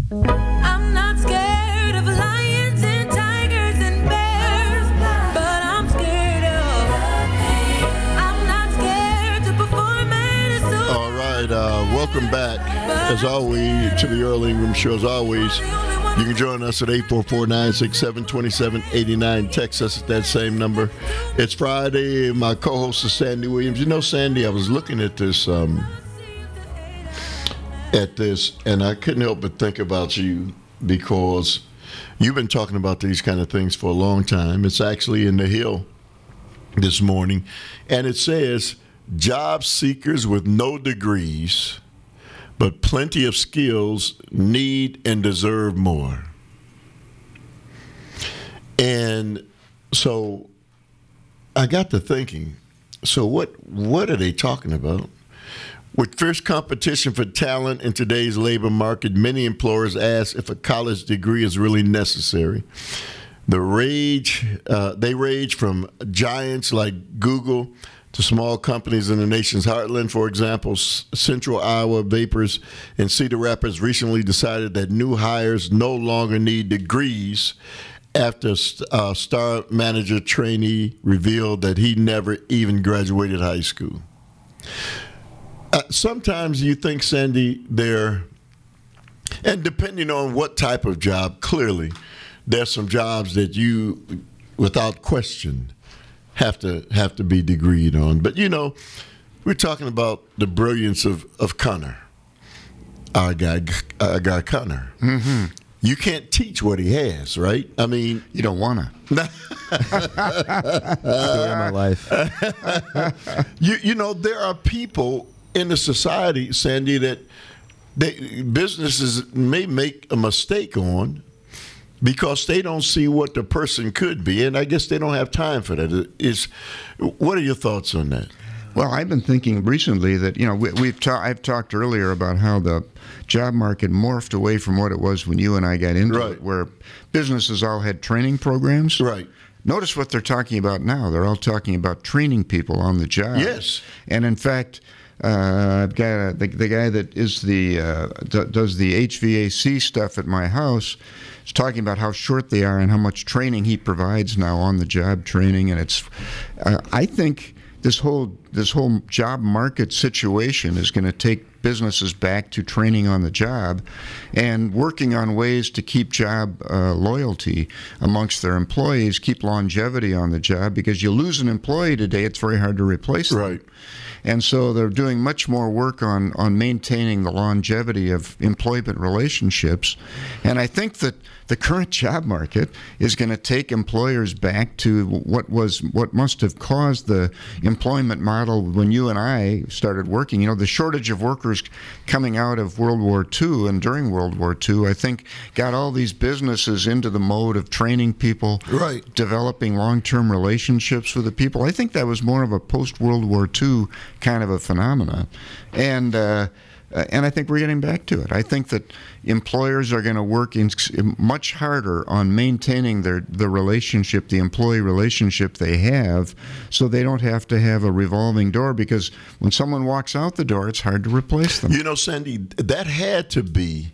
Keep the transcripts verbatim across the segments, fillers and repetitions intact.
I'm not scared of lions and tigers and bears, but I'm scared of I'm not scared to perform at a zoo. All right, uh, welcome back, as always, to the Earl Ingram Show. As always, you can join us at eight four four, nine six seven, two seven eight nine. Text us at that same number. It's Friday. My co-host is Sandy Williams. You know, Sandy, I was looking at this, um, at this, and I couldn't help but think about you because you've been talking about these kind of things for a long time. It's actually in the Hill this morning, and it says, job seekers with no degrees but plenty of skills need and deserve more. And so I got to thinking, so what what are they talking about? With fierce competition for talent in today's labor market, many employers ask if a college degree is really necessary. The rage, uh, they range from giants like Google to small companies in the nation's heartland. For example, Central Iowa Vapors and Cedar Rapids recently decided that new hires no longer need degrees after a star manager trainee revealed that he never even graduated high school. Uh, sometimes you think, Sandy, they're, and depending on what type of job, clearly, there's some jobs that you, without question, have to have to be degreed on. But, you know, we're talking about the brilliance of, of Connor, our guy, our guy Connor. Mm-hmm. You can't teach what he has, right? I mean, you don't want to. Story of my life. you you know, there are people in the society, Sandy, that they, businesses may make a mistake on because they don't see what the person could be, and I guess they don't have time for that. Is what are your thoughts on that? Well, I've been thinking recently that, you know, we, we've ta- I've talked earlier about how the job market morphed away from what it was when you and I got into right. it, where businesses all had training programs. Right. Notice what they're talking about now. They're all talking about training people on the job. Yes. And in fact, uh, I've got a, the, the guy that is the uh, d- does the H V A C stuff at my house. Is talking about how short they are and how much training he provides now on the job training, and it's. Uh, I think this whole this whole job market situation is going to take businesses back to training on the job and working on ways to keep job uh, loyalty amongst their employees, keep longevity on the job, because you lose an employee today, it's very hard to replace them. Right. And so they're doing much more work on, on maintaining the longevity of employment relationships. And I think that the current job market is going to take employers back to what was what must have caused the employment model when you and I started working. You know, the shortage of workers coming out of World War Two and during World War Two, I think, got all these businesses into the mode of training people, right, developing long-term relationships with the people. I think that was more of a post-World War Two kind of a phenomena. And uh, and I think we're getting back to it. I think that employers are going to work in much harder on maintaining their the relationship, the employee relationship they have, so they don't have to have a revolving door, because when someone walks out the door, it's hard to replace them. You know, Sandy, that had to be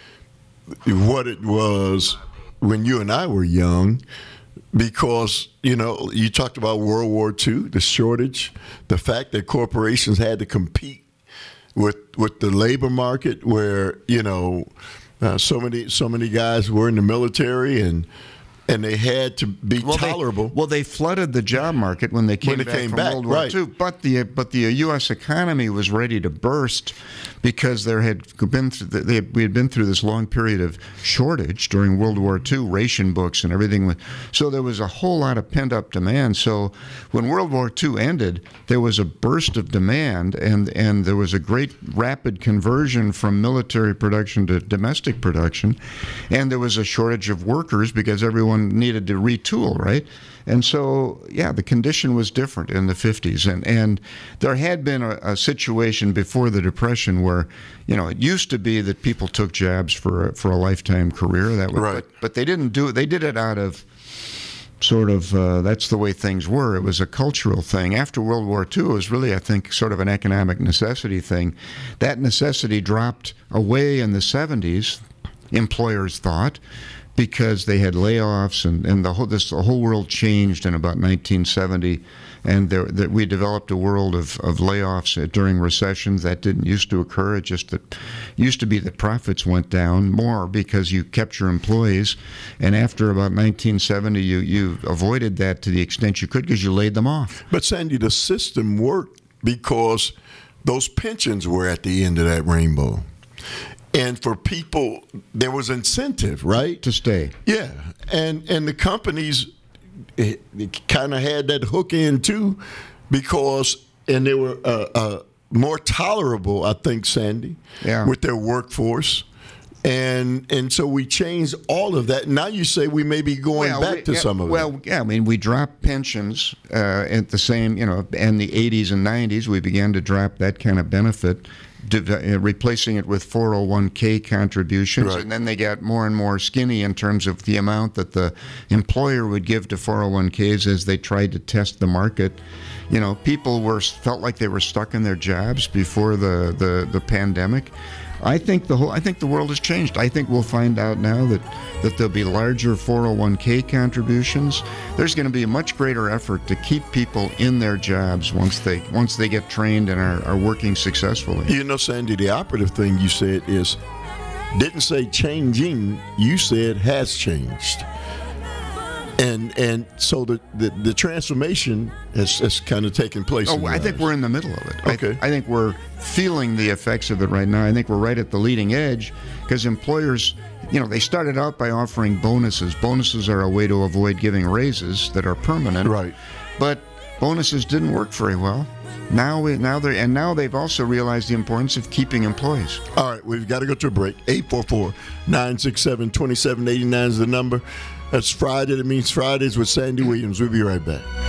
what it was when you and I were young, because, you know, you talked about World War Two, the shortage, the fact that corporations had to compete with with the labor market, where, you know, uh, so many so many guys were in the military, and and they had to be well, tolerable. They, well, they flooded the job market when they came when they back came from back, World War right. Two. But the but the U S economy was ready to burst, because there had been th- they had, we had been through this long period of shortage during World War Two, ration books and everything. So there was a whole lot of pent up demand. So when World War Two ended, there was a burst of demand, and and there was a great rapid conversion from military production to domestic production, and there was a shortage of workers because everyone needed to retool, right? And so, yeah, the condition was different in the fifties. And, and there had been a, a situation before the Depression where, you know, it used to be that people took jobs for a, for a lifetime career. That was, right. but, but they didn't do it. They did it out of sort of, uh, that's the way things were. It was a cultural thing. After World War Two, it was really, I think, sort of an economic necessity thing. That necessity dropped away in the seventies. employers thought, because they had layoffs, and, and the whole this the whole world changed in about nineteen seventy, and there, that we developed a world of, of layoffs during recessions. That didn't used to occur. It just that used to be that profits went down more because you kept your employees, and after about nineteen seventy, you you avoided that to the extent you could because you laid them off. But Sandy, the system worked because those pensions were at the end of that rainbow. And for people, there was incentive, right? To stay. Yeah. And and the companies kind of had that hook in too, because, and they were uh, uh, more tolerable, I think, Sandy, yeah. with their workforce. And and so we changed all of that. Now you say we may be going well, back we, to yeah, some of well, it. Well, yeah, I mean, we dropped pensions uh, at the same, you know, in the eighties and nineties. We began to drop that kind of benefit, de- uh, replacing it with four oh one k contributions. Right. And then they got more and more skinny in terms of the amount that the employer would give to four oh one k's as they tried to test the market. You know, people were felt like they were stuck in their jobs before the, the, the pandemic. I think the whole. I think the world has changed. I think we'll find out now that, that there'll be larger four oh one k contributions. There's going to be a much greater effort to keep people in their jobs once they once they get trained and are, are working successfully. You know, Sandy, the operative thing you said is, didn't say changing, you said has changed. And and so the, the, the transformation has, has kind of taken place. Oh, I think we're in the middle of it. Okay. I, I think we're feeling the effects of it right now. I think we're right at the leading edge because employers, you know, they started out by offering bonuses. Bonuses are a way to avoid giving raises that are permanent. Right. But bonuses didn't work very well. Now we now they and now they've also realized the importance of keeping employees. All right, we've got to go to a break. eight four four, nine six seven, two seven eight nine is the number. That's Friday. That means Fridays with Sandy Williams. We'll be right back.